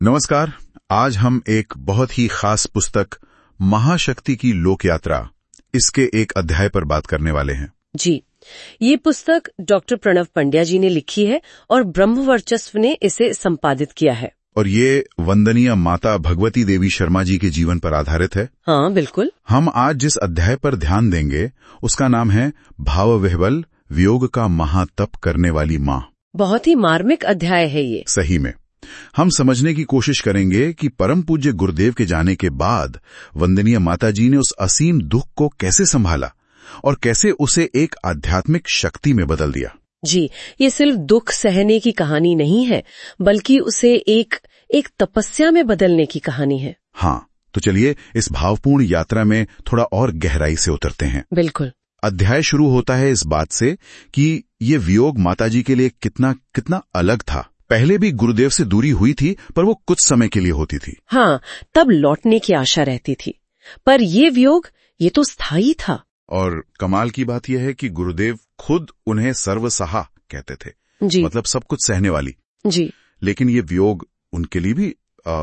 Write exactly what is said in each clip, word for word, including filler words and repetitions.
नमस्कार। आज हम एक बहुत ही खास पुस्तक महाशक्ति की लोक यात्रा इसके एक अध्याय पर बात करने वाले हैं। जी, ये पुस्तक डॉक्टर प्रणव पंड्या जी ने लिखी है और ब्रह्म वर्चस्व ने इसे संपादित किया है। और ये वंदनीय माता भगवती देवी शर्मा जी के जीवन पर आधारित है। हाँ, बिल्कुल। हम आज जिस अध्याय पर ध्यान देंगे उसका नाम है भाव विह्वल, वियोग का महातप करने वाली माँ। बहुत ही मार्मिक अध्याय है ये। सही में हम समझने की कोशिश करेंगे कि परम पूज्य गुरुदेव के जाने के बाद वंदनीय माता जी ने उस असीम दुख को कैसे संभाला और कैसे उसे एक आध्यात्मिक शक्ति में बदल दिया। जी, ये सिर्फ दुख सहने की कहानी नहीं है, बल्कि उसे एक एक तपस्या में बदलने की कहानी है। हाँ, तो चलिए इस भावपूर्ण यात्रा में थोड़ा और गहराई से उतरते हैं। बिल्कुल। अध्याय शुरू होता है इस बात से कि ये वियोग माताजी के लिए कितना कितना अलग था। पहले भी गुरुदेव से दूरी हुई थी, पर वो कुछ समय के लिए होती थी। हाँ, तब लौटने की आशा रहती थी, पर ये वियोग ये तो स्थायी था। और कमाल की बात यह है कि गुरुदेव खुद उन्हें सर्वसहा कहते थे। जी। मतलब सब कुछ सहने वाली। जी। लेकिन ये वियोग उनके लिए भी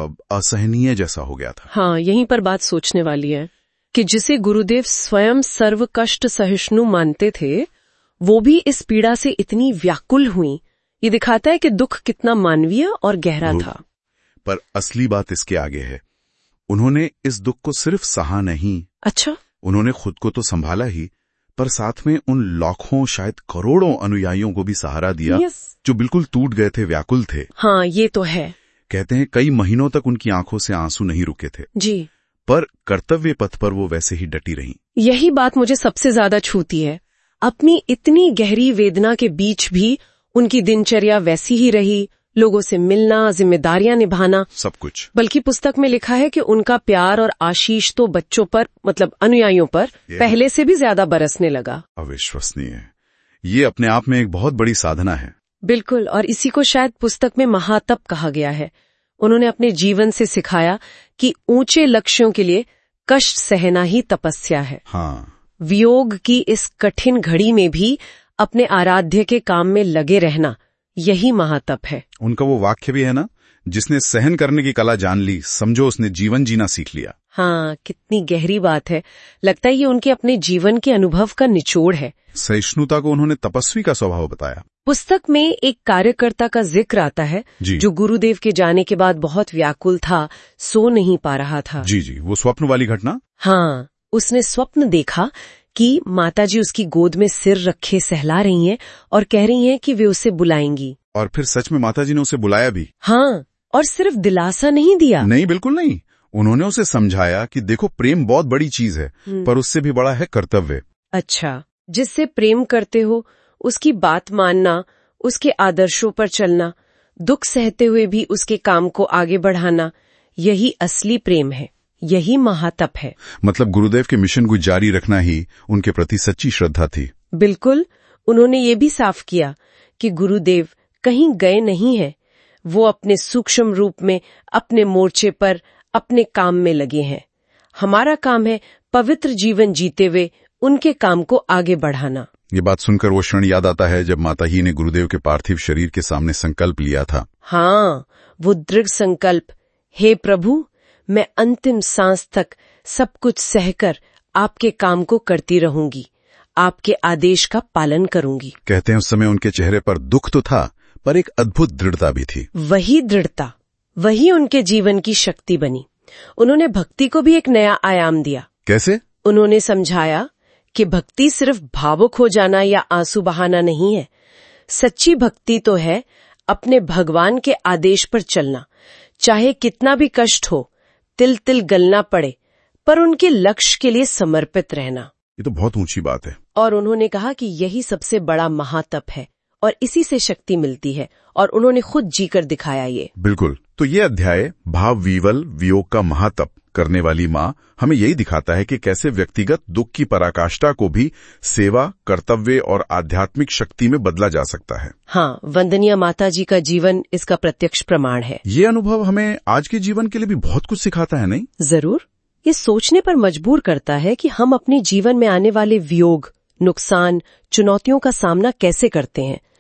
असहनीय जैसा हो गया था। हाँ, यहीं पर बात सोचने वाली है कि जिसे गुरुदेव स्वयं सर्व कष्ट सहिष्णु मानते थे, वो भी इस पीड़ा से इतनी व्याकुल हुई। ये दिखाता है कि दुख कितना मानवीय और गहरा था। पर असली बात इसके आगे है। उन्होंने इस दुख को सिर्फ सहा नहीं। अच्छा। उन्होंने खुद को तो संभाला ही, पर साथ में उन लाखों शायद करोड़ों अनुयायियों को भी सहारा दिया, जो बिल्कुल टूट गए थे, व्याकुल थे। हाँ, ये तो है। कहते हैं कई महीनों तक उनकी आंखों से आंसू नहीं रुके थे। जी। पर कर्तव्य पथ पर वो वैसे ही डटी रहीं। यही बात मुझे सबसे ज्यादा छूती है। अपनी इतनी गहरी वेदना के बीच भी उनकी दिनचर्या वैसी ही रही, लोगों से मिलना, जिम्मेदारियां निभाना, सब कुछ। बल्कि पुस्तक में लिखा है कि उनका प्यार और आशीष तो बच्चों पर, मतलब अनुयायियों पर, पहले से भी ज्यादा बरसने लगा। अविश्वसनीय। ये अपने आप में एक बहुत बड़ी साधना है। बिल्कुल, और इसी को शायद पुस्तक में महातप कहा गया है। उन्होंने अपने जीवन से सिखाया कि ऊंचे लक्ष्यों के लिए कष्ट सहना ही तपस्या है। हाँ। वियोग की इस कठिन घड़ी में भी अपने आराध्य के काम में लगे रहना, यही महातप है। उनका वो वाक्य भी है ना, जिसने सहन करने की कला जान ली, समझो उसने जीवन जीना सीख लिया। हाँ, कितनी गहरी बात है। लगता है ये उनके अपने जीवन के अनुभव का निचोड़ है। सहिष्णुता को उन्होंने तपस्वी का स्वभाव बताया। पुस्तक में एक कार्यकर्ता का जिक्र आता है जो गुरुदेव के जाने के बाद बहुत व्याकुल था, सो नहीं पा रहा था। जी जी, वो स्वप्न वाली घटना। हाँ, उसने स्वप्न देखा कि माताजी उसकी गोद में सिर रखे सहला रही हैं और कह रही हैं कि वे उसे बुलाएंगी। और फिर सच में माताजी ने उसे बुलाया भी। हाँ, और सिर्फ दिलासा नहीं दिया। नहीं, बिल्कुल नहीं। उन्होंने उसे समझाया कि देखो, प्रेम बहुत बड़ी चीज है, पर उससे भी बड़ा है कर्तव्य। अच्छा, जिससे प्रेम करते हो उसकी बात मानना, उसके आदर्शों पर चलना, दुख सहते हुए भी उसके काम को आगे बढ़ाना, यही असली प्रेम है, यही महातप है। मतलब गुरुदेव के मिशन को जारी रखना ही उनके प्रति सच्ची श्रद्धा थी। बिल्कुल। उन्होंने ये भी साफ किया कि गुरुदेव कहीं गए नहीं हैं, वो अपने सूक्ष्म रूप में अपने मोर्चे पर अपने काम में लगे हैं। हमारा काम है पवित्र जीवन जीते हुए उनके काम को आगे बढ़ाना। ये बात सुनकर वो क्षण याद आता है जब माता ही ने गुरुदेव के पार्थिव शरीर के सामने संकल्प लिया था। हाँ, वो दृढ़ संकल्प, हे प्रभु, मैं अंतिम सांस तक सब कुछ सहकर आपके काम को करती रहूंगी, आपके आदेश का पालन करूंगी। कहते हैं उस समय उनके चेहरे पर दुख तो था, पर एक अद्भुत दृढ़ता भी थी। वही दृढ़ता, वही उनके जीवन की शक्ति बनी। उन्होंने भक्ति को भी एक नया आयाम दिया। कैसे? उन्होंने समझाया कि भक्ति सिर्फ भावुक हो जाना या आंसू बहाना नहीं है। सच्ची भक्ति तो है अपने भगवान के आदेश पर चलना, चाहे कितना भी कष्ट हो, तिल तिल गलना पड़े, पर उनके लक्ष्य के लिए समर्पित रहना। ये तो बहुत ऊंची बात है। और उन्होंने कहा कि यही सबसे बड़ा महातप है और इसी से शक्ति मिलती है, और उन्होंने खुद जीकर दिखाया ये। बिल्कुल। तो ये अध्याय भाव विह्वल, वियोग का महातप करने वाली माँ हमें यही दिखाता है कि कैसे व्यक्तिगत दुख की पराकाष्ठा को भी सेवा, कर्तव्य और आध्यात्मिक शक्ति में बदला जा सकता है। हाँ, वंदनीय माता जी का जीवन इसका प्रत्यक्ष प्रमाण है। ये अनुभव हमें आज के जीवन के लिए भी बहुत कुछ सिखाता है, नहीं? जरूर। ये सोचने पर मजबूर करता है कि हम अपने जीवन में आने वाले वियोग, नुकसान, चुनौतियों का सामना कैसे करते हैं।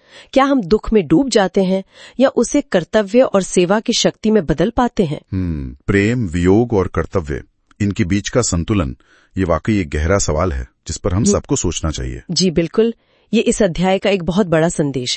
क्या हम दुख में डूब जाते हैं या उसे कर्तव्य और सेवा की शक्ति में बदल पाते हैं? हम्म, प्रेम, वियोग और कर्तव्य, इनके बीच का संतुलन, ये वाकई एक गहरा सवाल है जिस पर हम सबको सोचना चाहिए। जी बिल्कुल, ये इस अध्याय का एक बहुत बड़ा संदेश है।